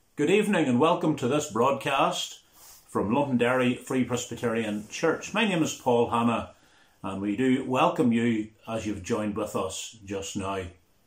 Good evening and welcome to this broadcast from Londonderry Free Presbyterian Church. My name is Paul Hanna and we do welcome you as you've joined with us just now.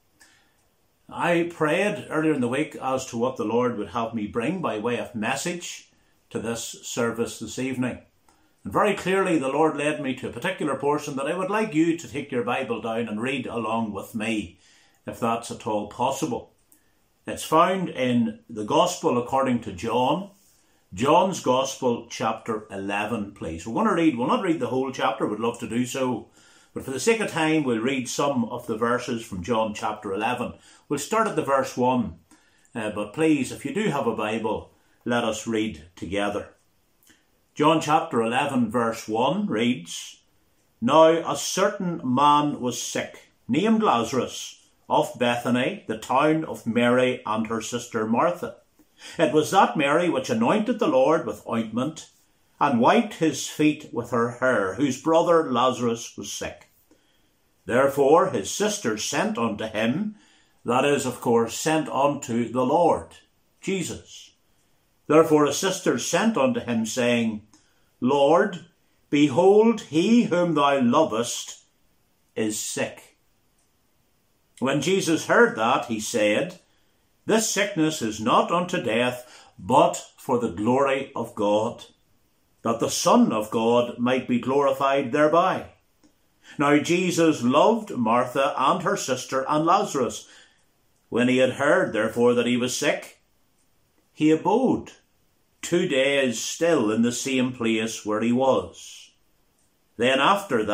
I prayed earlier in the week as to what the Lord would have me bring by way of message to this service this evening. And very clearly the Lord led me to a particular portion that I would like you to take your Bible down and read along with me, if that's at all possible. It's found in the Gospel according to John, John's Gospel, chapter 11, please. We'll not read the whole chapter, we'd love to do so, but for the sake of time, we'll read some of the verses from John chapter 11. We'll start at the verse 1, but please, if you do have a Bible, let us read together. John chapter 11, verse 1 reads, "Now a certain man was sick, named Lazarus, of Bethany, the town of Mary and her sister Martha. It was that Mary which anointed the Lord with ointment and wiped his feet with her hair, whose brother Lazarus was sick. Therefore his sisters sent unto him," that is, of course, sent unto the Lord, Jesus. "Therefore his sisters sent unto him, saying, Lord, behold, he whom thou lovest is sick." When Jesus heard that, he said, "This sickness is not unto death, but for the glory of God, that the Son of God might be glorified thereby." Now Jesus loved Martha and her sister and Lazarus. When he had heard, therefore, that he was sick, he abode 2 days still in the same place where he was. Then after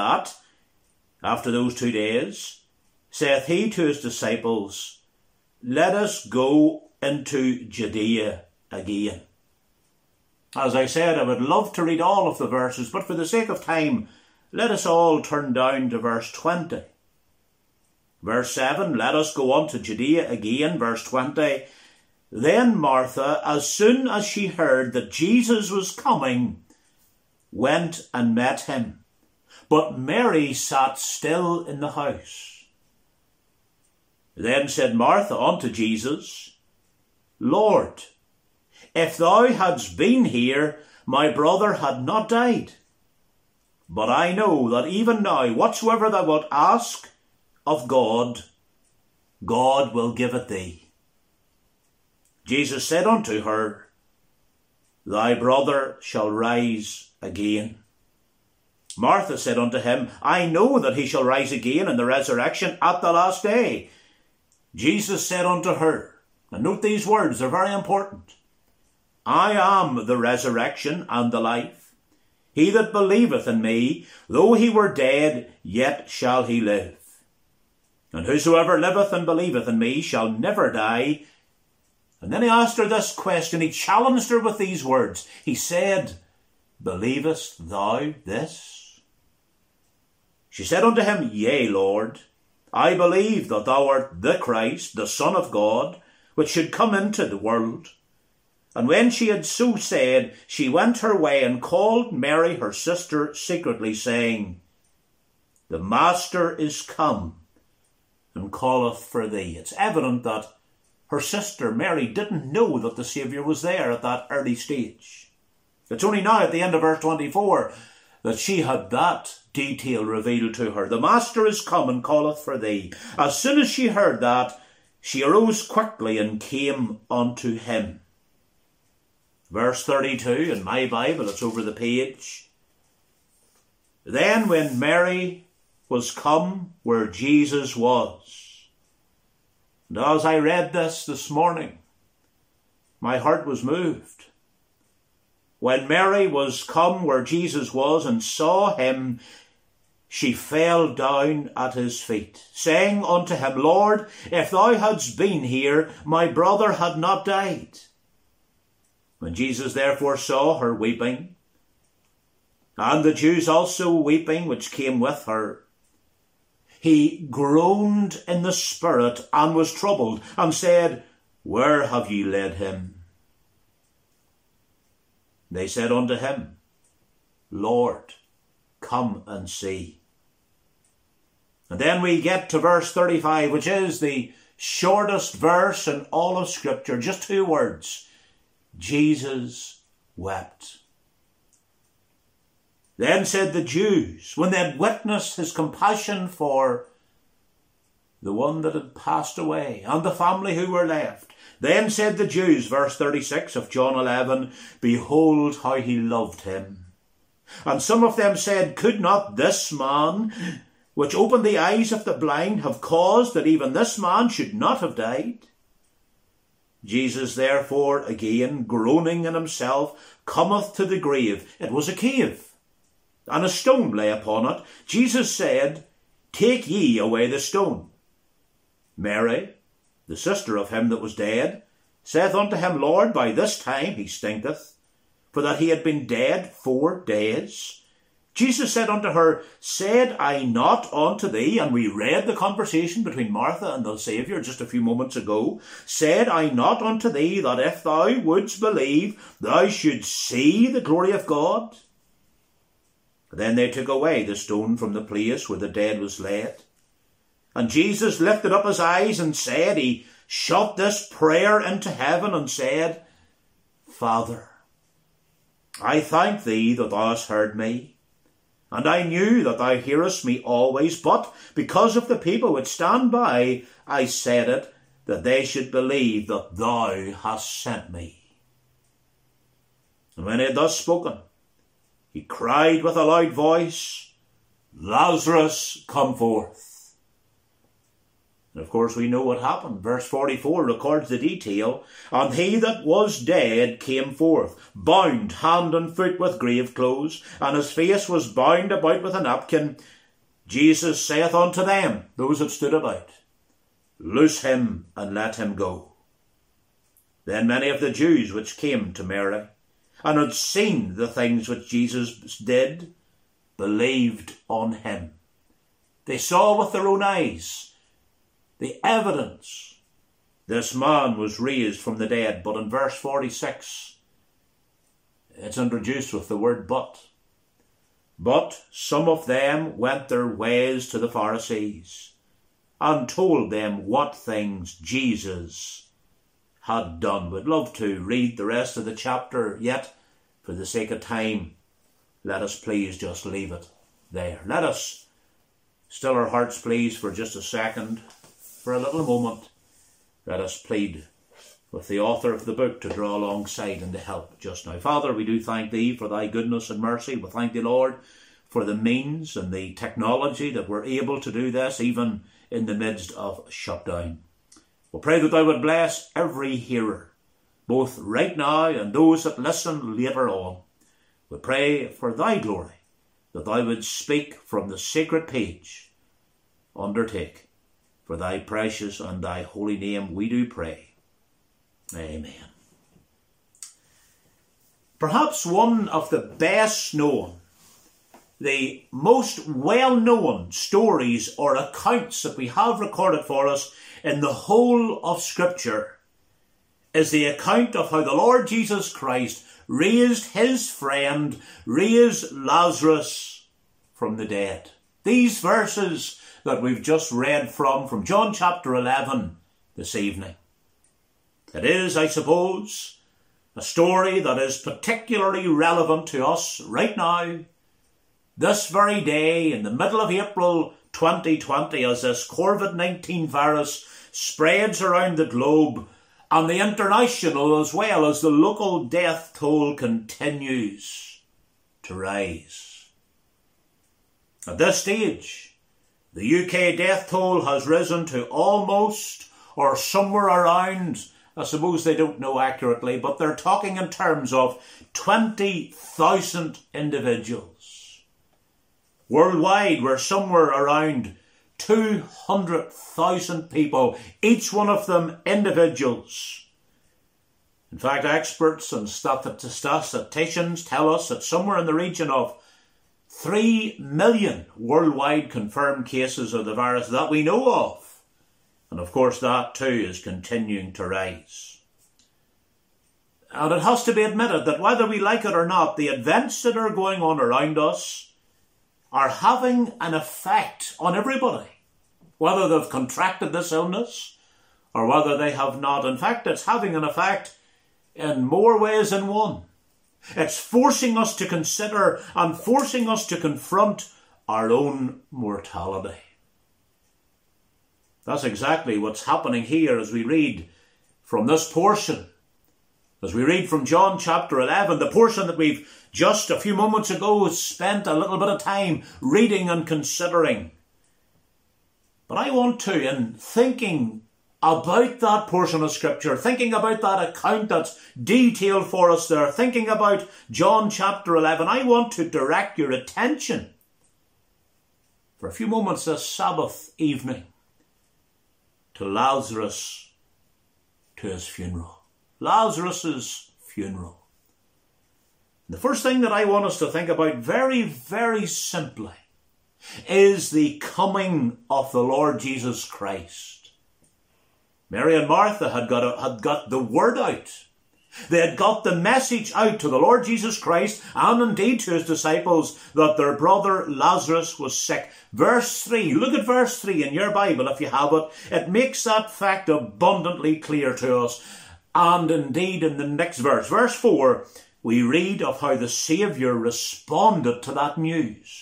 those 2 days, saith he to his disciples, "Let us go into Judea again." As I said, I would love to read all of the verses, but for the sake of time, let us all turn down to verse 20. Verse 7, "Let us go on to Judea again." Verse 20, "Then Martha, as soon as she heard that Jesus was coming, went and met him. But Mary sat still in the house. Then said Martha unto Jesus, Lord, if thou hadst been here, my brother had not died. But I know that even now, whatsoever thou wilt ask of God, God will give it thee. Jesus said unto her, Thy brother shall rise again. Martha said unto him, I know that he shall rise again in the resurrection at the last day. Jesus said unto her," and note these words, they're very important, "I am the resurrection and the life. He that believeth in me, though he were dead, yet shall he live. And whosoever liveth and believeth in me shall never die." And then he asked her this question. He challenged her with these words. He said, "Believest thou this?" She said unto him, "Yea, Lord, I believe that thou art the Christ, the Son of God, which should come into the world." And when she had so said, she went her way and called Mary her sister secretly, saying, "The Master is come and calleth for thee." It's evident that her sister Mary didn't know that the Saviour was there at that early stage. It's only now at the end of verse 24 that she had that detail revealed to her. "The Master is come and calleth for thee." As soon as she heard that, she arose quickly and came unto him. Verse 32 in my Bible, it's over the page. "Then when Mary was come where Jesus was," and as I read this morning, my heart was moved. "When Mary was come where Jesus was and saw him, she fell down at his feet, saying unto him, Lord, if thou hadst been here, my brother had not died. When Jesus therefore saw her weeping, and the Jews also weeping which came with her, he groaned in the spirit and was troubled, and said, Where have ye laid him? They said unto him, Lord, come and see. And then we get to verse 35, which is the shortest verse in all of Scripture, just 2 words. Jesus wept. Then said the Jews, when they had witnessed his compassion for the one that had passed away and the family who were left, then said the Jews, verse 36 of John 11, behold how he loved him. And some of them said, could not this man, which opened the eyes of the blind, have caused that even this man should not have died? Jesus therefore, again groaning in himself, cometh to the grave. It was a cave, and a stone lay upon it. Jesus said, take ye away the stone. Mary, the sister of him that was dead, saith unto him, Lord, by this time he stinketh, for that he had been dead 4 days. Jesus said unto her, said I not unto thee, and we read the conversation between Martha and the Saviour just a few moments ago, said I not unto thee that if thou wouldst believe, thou shouldst see the glory of God? Then they took away the stone from the place where the dead was laid. And Jesus lifted up his eyes and said, he shot this prayer into heaven and said, Father, I thank thee that thou hast heard me, and I knew that thou hearest me always, but because of the people which stand by, I said it, that they should believe that thou hast sent me. And when he had thus spoken, he cried with a loud voice, Lazarus, come forth. And of course we know what happened. Verse 44 records the detail. And he that was dead came forth, bound hand and foot with grave clothes, and his face was bound about with a napkin. Jesus saith unto them, those that stood about, loose him and let him go. Then many of the Jews which came to Mary, and had seen the things which Jesus did, believed on him. They saw with their own eyes the evidence. This man was raised from the dead. But in verse 46, it's introduced with the word but. But some of them went their ways to the Pharisees and told them what things Jesus had done. We'd love to read the rest of the chapter, yet for the sake of time, let us please just leave it there. Let us still our hearts, please, for just a second. For a little moment, let us plead with the author of the book to draw alongside and to help just now. Father, we do thank thee for thy goodness and mercy. We thank thee, Lord, for the means and the technology that we're able to do this, even in the midst of shutdown. We pray that thou would bless every hearer, both right now and those that listen later on. We pray for thy glory, that thou would speak from the sacred page. Undertake. For thy precious and thy holy name we do pray. Amen. Perhaps one of the best known, the most well-known stories or accounts that we have recorded for us in the whole of Scripture is the account of how the Lord Jesus Christ raised his friend, raised Lazarus from the dead. These verses that we've just read from John chapter 11 this evening. It is, I suppose, a story that is particularly relevant to us right now, this very day in the middle of April 2020, as this COVID-19 virus spreads around the globe and the international as well as the local death toll continues to rise. At this stage, the UK death toll has risen to almost, or somewhere around, I suppose they don't know accurately, but they're talking in terms of 20,000 individuals. Worldwide, we're somewhere around 200,000 people, each one of them individuals. In fact, experts and statisticians tell us that somewhere in the region of 3 million worldwide confirmed cases of the virus that we know of. And of course that too is continuing to rise. And it has to be admitted that whether we like it or not, the events that are going on around us are having an effect on everybody, whether they've contracted this illness or whether they have not. In fact, it's having an effect in more ways than one. It's forcing us to consider and forcing us to confront our own mortality. That's exactly what's happening here as we read from this portion. As we read from John chapter 11, the portion that we've just a few moments ago spent a little bit of time reading and considering. But I want to, in thinking about that portion of Scripture, thinking about that account that's detailed for us there, thinking about John chapter 11, I want to direct your attention for a few moments this Sabbath evening to Lazarus, to his funeral. Lazarus's funeral. The first thing that I want us to think about very, very simply is the coming of the Lord Jesus Christ. Mary and Martha had got the word out. They had got the message out to the Lord Jesus Christ and indeed to his disciples that their brother Lazarus was sick. Verse 3, look at verse 3 in your Bible if you have it. It makes that fact abundantly clear to us. And indeed in the next verse, verse 4, we read of how the Saviour responded to that news.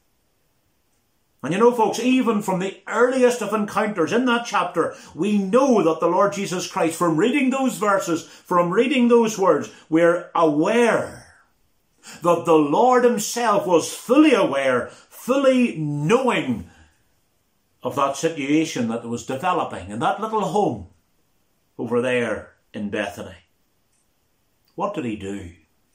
And you know, folks, even from the earliest of encounters in that chapter, we know that the Lord Jesus Christ, from reading those verses, from reading those words, we're aware that the Lord himself was fully aware, fully knowing of that situation that was developing in that little home over there in Bethany. What did he do?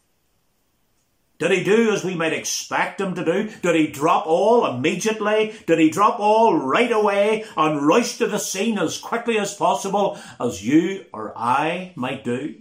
Did he do as we might expect him to do? Did he drop all immediately? Did he drop all right away and rush to the scene as quickly as possible, as you or I might do?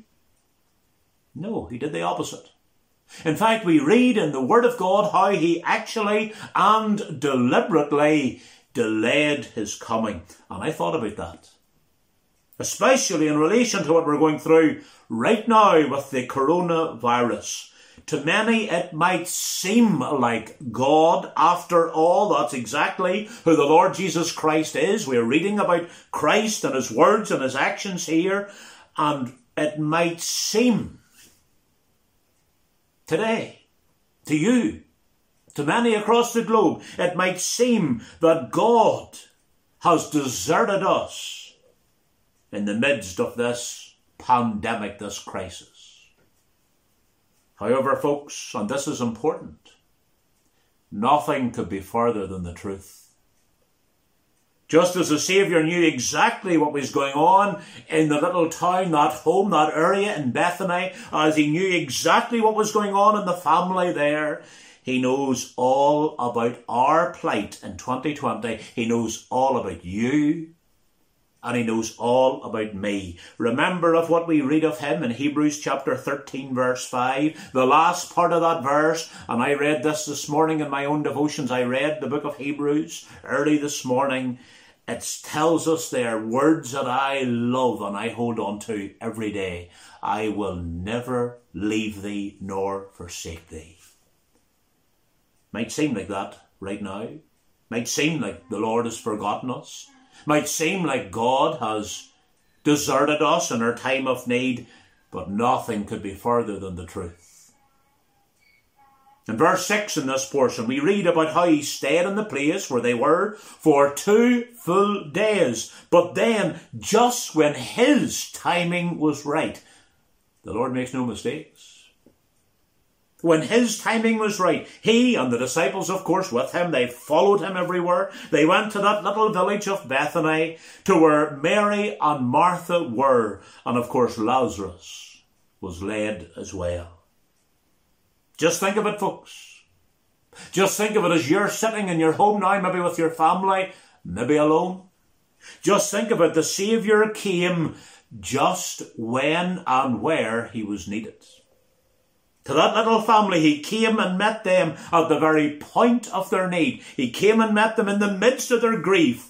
No, he did the opposite. In fact, we read in the Word of God how he actually and deliberately delayed his coming. And I thought about that, especially in relation to what we're going through right now with the coronavirus. To many, it might seem like God, after all, that's exactly who the Lord Jesus Christ is. We're reading about Christ and his words and his actions here. And it might seem today, to you, to many across the globe, it might seem that God has deserted us in the midst of this pandemic, this crisis. However, folks, and this is important, nothing could be further than the truth. Just as the Saviour knew exactly what was going on in the little town, that home, that area in Bethany, as he knew exactly what was going on in the family there, he knows all about our plight in 2020. He knows all about you. And he knows all about me. Remember of what we read of him in Hebrews chapter 13 verse 5. The last part of that verse. And I read this morning in my own devotions. I read the book of Hebrews early this morning. It tells us there words that I love and I hold on to every day. I will never leave thee nor forsake thee. Might seem like that right now. Might seem like the Lord has forgotten us. Might seem like God has deserted us in our time of need, but nothing could be further than the truth. In verse 6 in this portion, we read about how he stayed in the place where they were for 2 full days. But then, just when his timing was right, the Lord makes no mistakes. When his timing was right, he and the disciples, of course, with him, they followed him everywhere. They went to that little village of Bethany, to where Mary and Martha were. And of course, Lazarus was laid as well. Just think of it, folks. Just think of it as you're sitting in your home now, maybe with your family, maybe alone. Just think of it, the Saviour came just when and where he was needed. To that little family, he came and met them at the very point of their need. He came and met them in the midst of their grief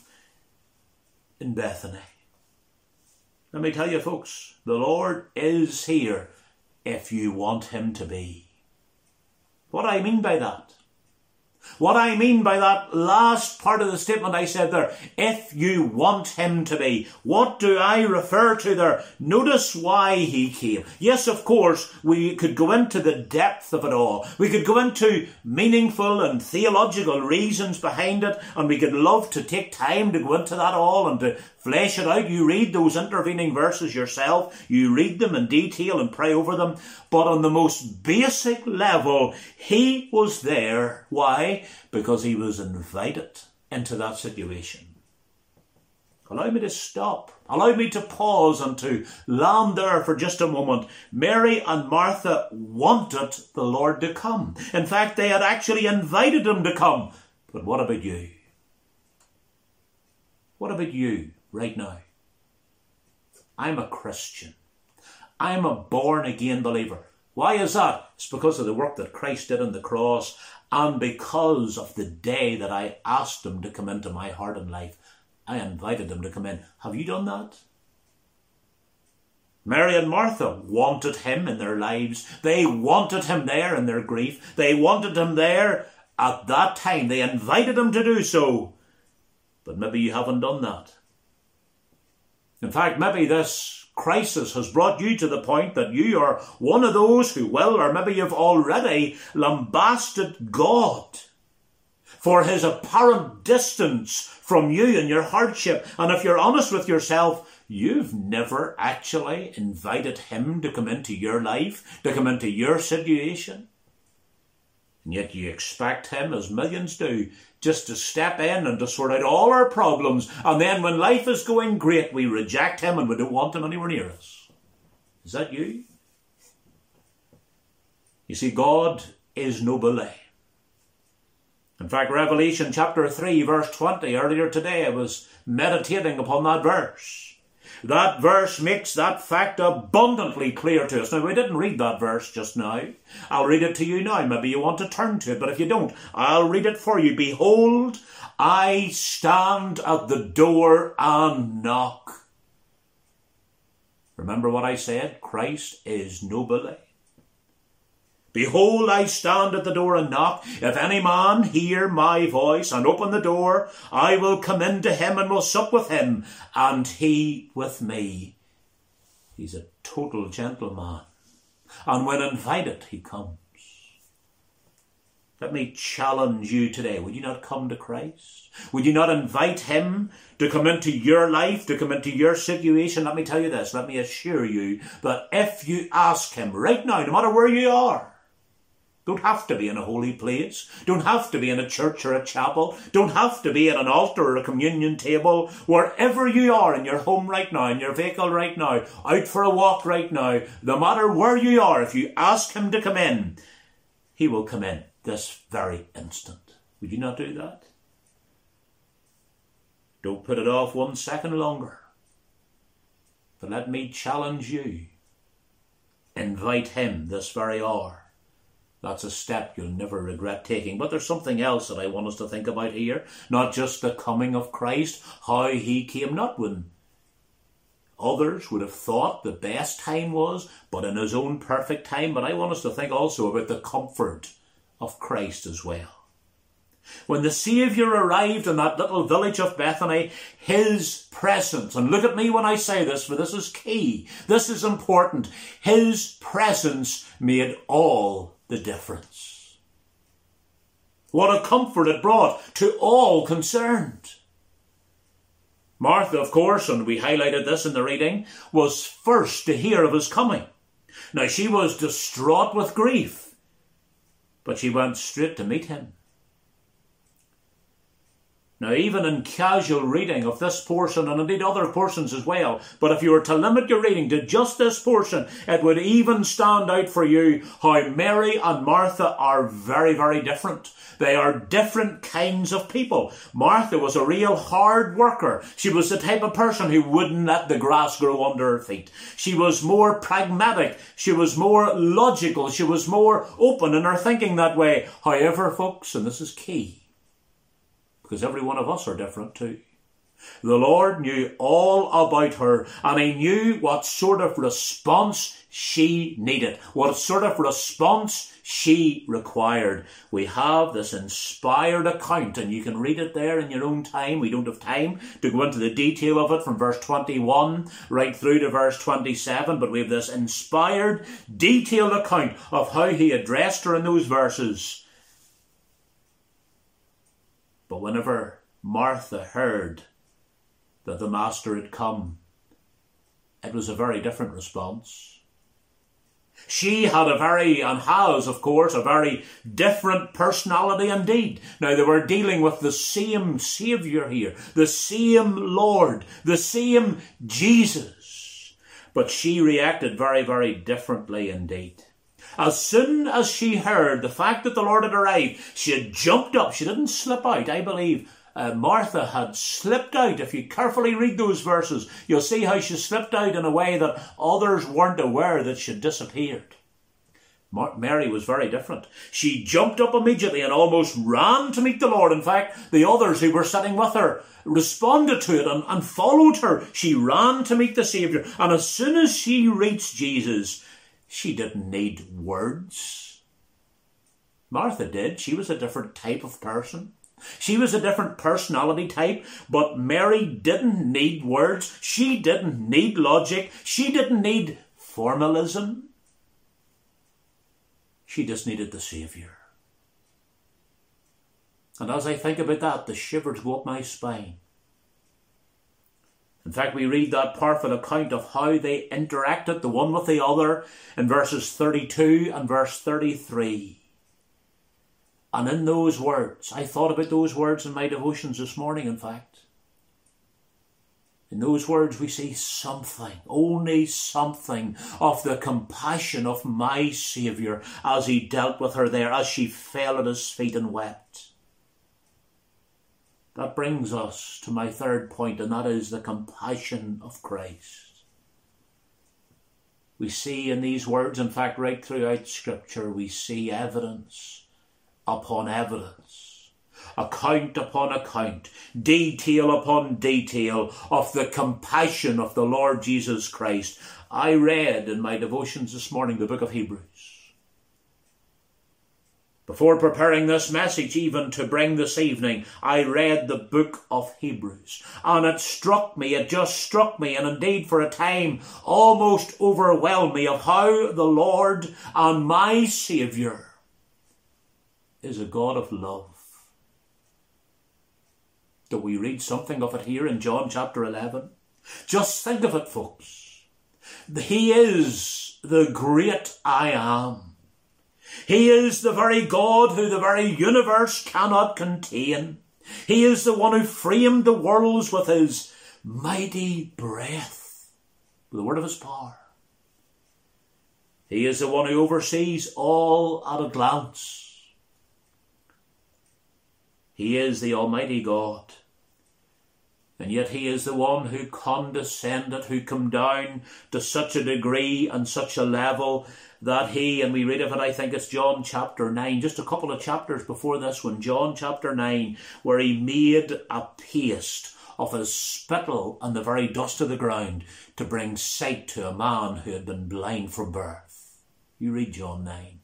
in Bethany. Let me tell you, folks, the Lord is here if you want him to be. What do I mean by that? What I mean by that last part of the statement I said there, if you want him to be, what do I refer to there? Notice why he came. Yes, of course, we could go into the depth of it all. We could go into meaningful and theological reasons behind it, and we could love to take time to go into that all and to flesh it out. You read those intervening verses yourself. You read them in detail and pray over them. But on the most basic level, he was there. Why? Because he was invited into that situation. Allow me to stop. Allow me to pause and to land there for just a moment. Mary and Martha wanted the Lord to come. In fact, they had actually invited him to come. But what about you? What about you right now? I'm a Christian. I'm a born-again believer. Why is that? It's because of the work that Christ did on the cross, and because of the day that I asked him to come into my heart and life. I invited him to come in. Have you done that? Mary and Martha wanted him in their lives. They wanted him there in their grief. They wanted him there at that time. They invited him to do so. But maybe you haven't done that. In fact, maybe this crisis has brought you to the point that you are one of those who will, or maybe you've already lambasted God for his apparent distance from you and your hardship. And if you're honest with yourself, you've never actually invited him to come into your life, to come into your situation. And yet you expect him, as millions do, just to step in and to sort out all our problems. And then when life is going great, we reject him and we don't want him anywhere near us. Is that you? You see, God is no belay. In fact, Revelation chapter 3, verse 20, earlier today I was meditating upon that verse. That verse makes that fact abundantly clear to us. Now, we didn't read that verse just now. I'll read it to you now. Maybe you want to turn to it, but if you don't, I'll read it for you. Behold, I stand at the door and knock. Remember what I said? Christ is no belay. Behold, I stand at the door and knock. If any man hear my voice and open the door, I will come in to him and will sup with him, and he with me. He's a total gentleman. And when invited, he comes. Let me challenge you today. Would you not come to Christ? Would you not invite him to come into your life, to come into your situation? Let me tell you this. Let me assure you that if you ask him right now, no matter where you are, don't have to be in a holy place. Don't have to be in a church or a chapel. Don't have to be at an altar or a communion table. Wherever you are in your home right now, in your vehicle right now, out for a walk right now, no matter where you are, if you ask him to come in, he will come in this very instant. Would you not do that? Don't put it off 1 second longer. But let me challenge you. Invite him this very hour. That's a step you'll never regret taking. But there's something else that I want us to think about here. Not just the coming of Christ, how he came, not when others would have thought the best time was, but in his own perfect time. But I want us to think also about the comfort of Christ as well. When the Saviour arrived in that little village of Bethany, his presence, and look at me when I say this, for this is key, this is important, his presence made all the difference. What a comfort it brought to all concerned. Martha, of course, and we highlighted this in the reading, was first to hear of his coming. Now, she was distraught with grief, but she went straight to meet him. Now, even in casual reading of this portion, and indeed other portions as well, but if you were to limit your reading to just this portion, it would even stand out for you how Mary and Martha are very, very different. They are different kinds of people. Martha was a real hard worker. She was the type of person who wouldn't let the grass grow under her feet. She was more pragmatic. She was more logical. She was more open in her thinking that way. However, folks, and this is key, because every one of us are different too. The Lord knew all about her, and he knew what sort of response she needed, what sort of response she required. We have this inspired account, and you can read it there in your own time. We don't have time to go into the detail of it from verse 21 right through to verse 27, but we have this inspired, detailed account of how he addressed her in those verses. But whenever Martha heard that the Master had come, it was a very different response. She had and has, of course, a very different personality indeed. Now, they were dealing with the same Saviour here, the same Lord, the same Jesus. But she reacted very, very differently indeed. As soon as she heard the fact that the Lord had arrived, she had jumped up. She didn't slip out. I believe Martha had slipped out. If you carefully read those verses, you'll see how she slipped out in a way that others weren't aware that she'd disappeared. Mary was very different. She jumped up immediately and almost ran to meet the Lord. In fact, the others who were sitting with her responded to it and followed her. She ran to meet the Saviour. And as soon as she reached Jesus, she didn't need words. Martha did. She was a different type of person. She was a different personality type, but Mary didn't need words. She didn't need logic. She didn't need formalism. She just needed the Saviour. And as I think about that, the shivers go up my spine. In fact, we read that powerful account of how they interacted, the one with the other, in verses 32 and verse 33. And in those words, I thought about those words in my devotions this morning, in fact. In those words we see something, only something, of the compassion of my Saviour as he dealt with her there, as she fell at his feet and wept. That brings us to my third point, and that is the compassion of Christ. We see in these words, in fact, right throughout Scripture, we see evidence upon evidence, account upon account, detail upon detail of the compassion of the Lord Jesus Christ. I read in my devotions this morning the book of Hebrews. Before preparing this message even to bring this evening, I read the book of Hebrews. And it just struck me, and indeed for a time almost overwhelmed me, of how the Lord and my Saviour is a God of love. Do we read something of it here in John chapter 11? Just think of it, folks. He is the great I am. He is the very God who the very universe cannot contain. He is the one who framed the worlds with his mighty breath, with the word of his power. He is the one who oversees all at a glance. He is the Almighty God. And yet he is the one who condescended, who came down to such a degree and such a level that he, and we read of it, I think it's John chapter 9, just a couple of chapters before this one, John chapter 9, where he made a paste of his spittle and the very dust of the ground to bring sight to a man who had been blind from birth. You read John 9.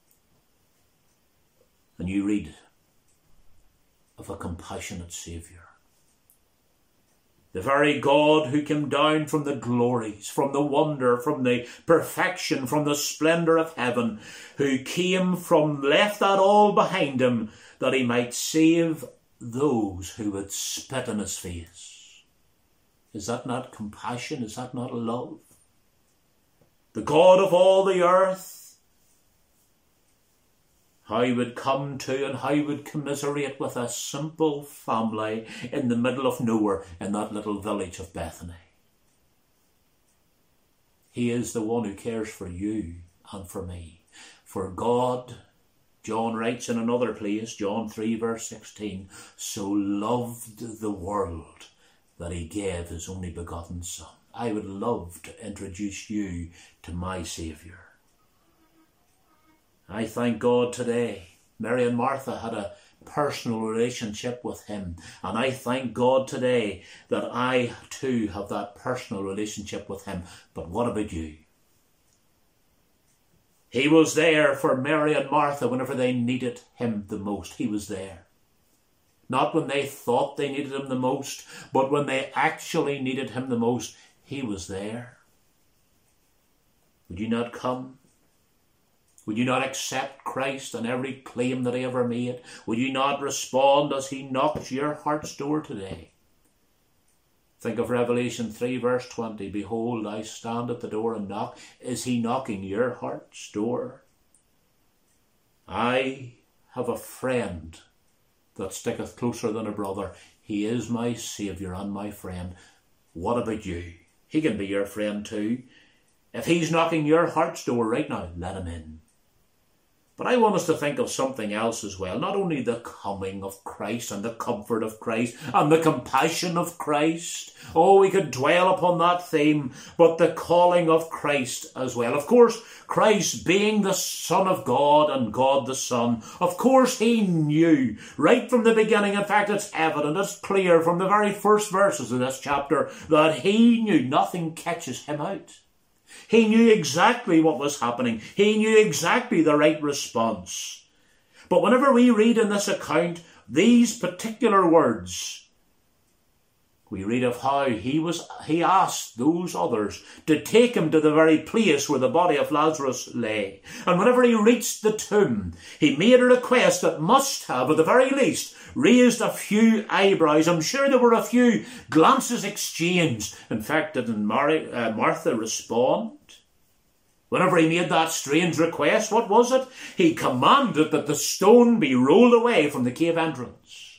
And you read of a compassionate Saviour. The very God who came down from the glories, from the wonder, from the perfection, from the splendour of heaven, who left that all behind him, that he might save those who would spit in his face. Is that not compassion? Is that not love? The God of all the earth, how he would come to and how he would commiserate with a simple family in the middle of nowhere in that little village of Bethany. He is the one who cares for you and for me. For God, John writes in another place, John 3 verse 16, so loved the world that he gave his only begotten Son. I would love to introduce you to my Saviour. I thank God today. Mary and Martha had a personal relationship with him. And I thank God today that I too have that personal relationship with him. But what about you? He was there for Mary and Martha whenever they needed him the most. He was there. Not when they thought they needed him the most, but when they actually needed him the most, he was there. Would you not come? Would you not accept Christ and every claim that he ever made? Would you not respond as he knocks your heart's door today? Think of Revelation 3 verse 20. Behold, I stand at the door and knock. Is he knocking your heart's door? I have a friend that sticketh closer than a brother. He is my Saviour and my friend. What about you? He can be your friend too. If he's knocking your heart's door right now, let him in. But I want us to think of something else as well. Not only the coming of Christ and the comfort of Christ and the compassion of Christ. Oh, we could dwell upon that theme. But the calling of Christ as well. Of course, Christ being the Son of God and God the Son. Of course, he knew right from the beginning. In fact, it's evident, it's clear from the very first verses of this chapter that he knew nothing catches him out. He knew exactly what was happening. He knew exactly the right response. But whenever we read in this account these particular words, we read of how he asked those others to take him to the very place where the body of Lazarus lay. And whenever he reached the tomb, he made a request that must have, at the very least, raised a few eyebrows. I'm sure there were a few glances exchanged. In fact, didn't Martha respond? Whenever he made that strange request, what was it? He commanded that the stone be rolled away from the cave entrance.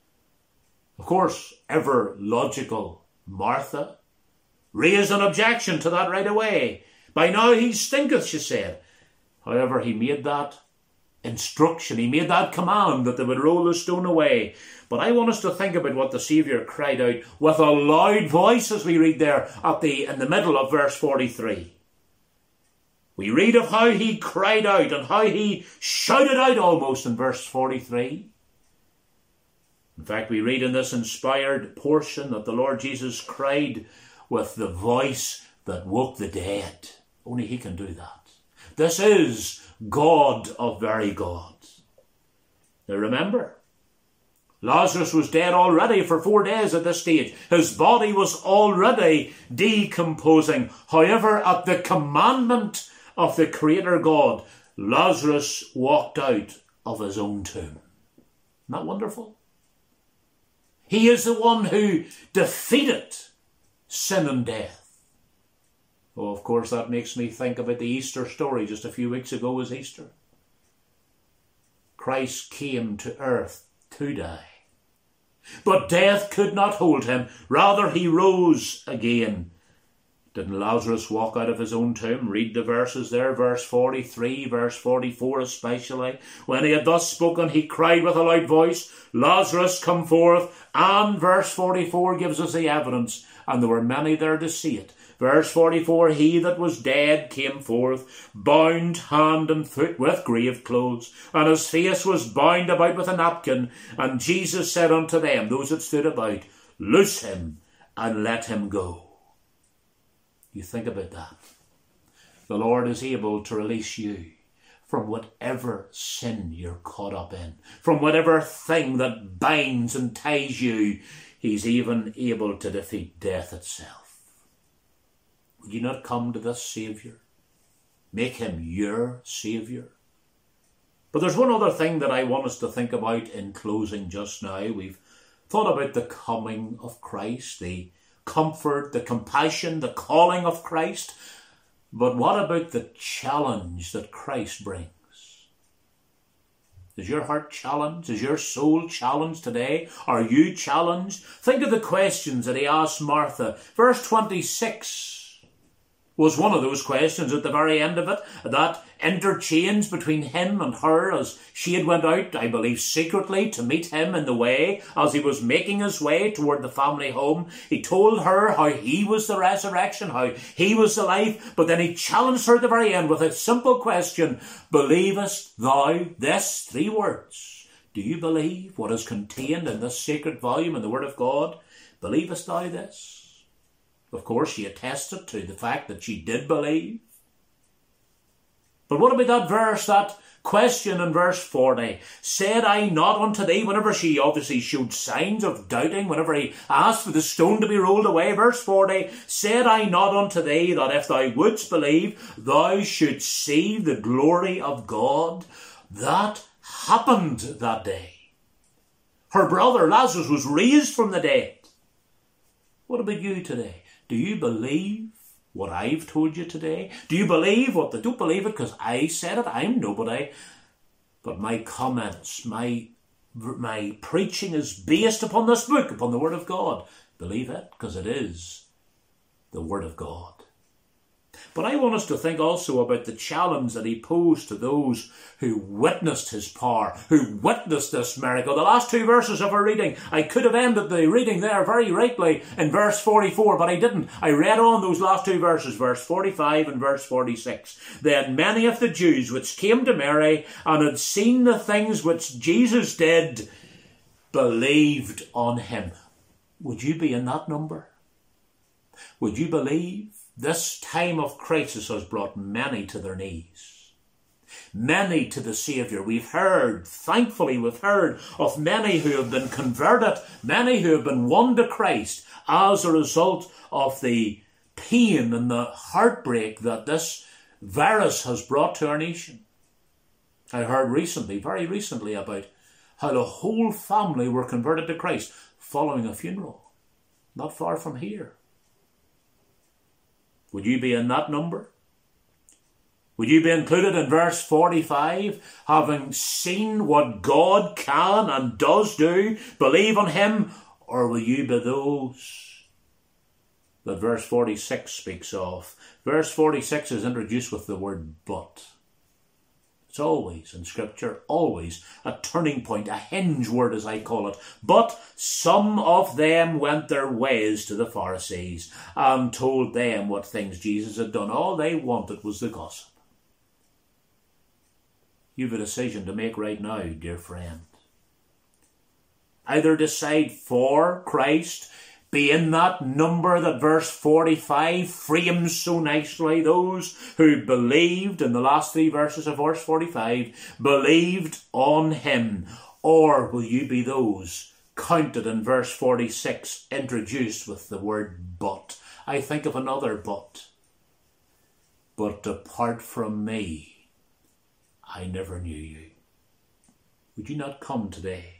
Of course, ever logical Martha raised an objection to that right away. By now he stinketh, she said. However, he made that instruction, he made that command that they would roll the stone away. But I want us to think about what the Saviour cried out with a loud voice, as we read there in the middle of verse 43. We read of how he cried out and how he shouted out almost in verse 43. In fact, we read in this inspired portion that the Lord Jesus cried with the voice that woke the dead. Only he can do that. This is God of very God. Now remember, Lazarus was dead already for 4 days at this stage. His body was already decomposing. However, at the commandment of the Creator God, Lazarus walked out of his own tomb. Isn't that wonderful? He is the one who defeated sin and death. Oh, of course, that makes me think about the Easter story. Just a few weeks ago was Easter. Christ came to earth to die. But death could not hold him. Rather, he rose again. Didn't Lazarus walk out of his own tomb? Read the verses there, verse 43, verse 44 especially. When he had thus spoken, he cried with a loud voice, Lazarus, come forth. And verse 44 gives us the evidence, and there were many there to see it. Verse 44, he that was dead came forth, bound hand and foot with grave clothes, and his face was bound about with a napkin. And Jesus said unto them, those that stood about, loose him and let him go. You think about that. The Lord is able to release you from whatever sin you're caught up in, from whatever thing that binds and ties you. He's even able to defeat death itself. Would you not come to this Saviour? Make him your Saviour. But there's one other thing that I want us to think about in closing just now. We've thought about the coming of Christ, the comfort, the compassion, the calling of Christ. But what about the challenge that Christ brings? Is your heart challenged? Is your soul challenged today? Are you challenged? Think of the questions that he asked Martha. Verse 26 was one of those questions at the very end of it. That interchange between him and her as she had went out, I believe, secretly to meet him in the way as he was making his way toward the family home. He told her how he was the resurrection, how he was the life, but then he challenged her at the very end with a simple question, believest thou this? 3 words. Do you believe what is contained in this sacred volume in the Word of God? Believest thou this? Of course, she attested to the fact that she did believe. But what about that verse, that question in verse 40? Said I not unto thee, whenever she obviously showed signs of doubting, whenever he asked for the stone to be rolled away, verse 40, said I not unto thee that if thou wouldst believe, thou shouldst see the glory of God? That happened that day. Her brother Lazarus was raised from the dead. What about you today? Do you believe what I've told you today? Do you believe what don't believe it because I said it? I'm nobody. But my comments, my preaching is based upon this book, upon the Word of God. Believe it, because it is the Word of God. But I want us to think also about the challenge that he posed to those who witnessed his power, who witnessed this miracle. The last two verses of our reading, I could have ended the reading there very rightly in verse 44, but I didn't. I read on those last two verses, verse 45 and verse 46. Then many of the Jews which came to Mary and had seen the things which Jesus did, believed on him. Would you be in that number? Would you believe? This time of crisis has brought many to their knees, many to the Saviour. Thankfully we've heard of many who have been converted, many who have been won to Christ as a result of the pain and the heartbreak that this virus has brought to our nation. I heard very recently, about how the whole family were converted to Christ following a funeral, not far from here. Would you be in that number? Would you be included in verse 45, having seen what God can and does do, believe on him? Or will you be those that verse 46 speaks of? Verse 46 is introduced with the word but. It's always, in Scripture, always a turning point, a hinge word as I call it. But some of them went their ways to the Pharisees and told them what things Jesus had done. All they wanted was the gossip. You've a decision to make right now, dear friend. Either decide for Christ, be in that number that verse 45 frames so nicely. Those who believed, in the last three verses of verse 45, believed on him. Or will you be those counted in verse 46, introduced with the word but? I think of another but. But depart from me, I never knew you. Would you not come today?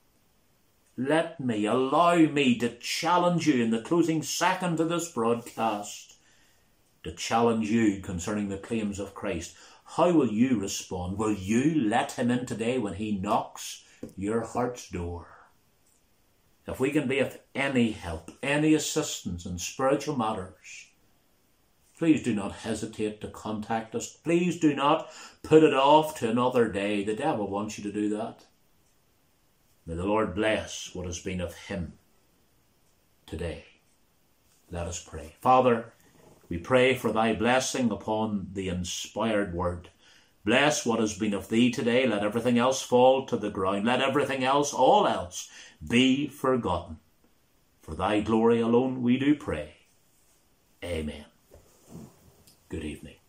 Allow me to challenge you in the closing second of this broadcast, to challenge you concerning the claims of Christ. How will you respond? Will you let him in today when he knocks your heart's door? If we can be of any help, any assistance in spiritual matters, please do not hesitate to contact us. Please do not put it off to another day. The devil wants you to do that. May the Lord bless what has been of him today. Let us pray. Father, we pray for thy blessing upon the inspired word. Bless what has been of thee today. Let everything else fall to the ground. Let everything else, all else, be forgotten. For thy glory alone we do pray. Amen. Good evening.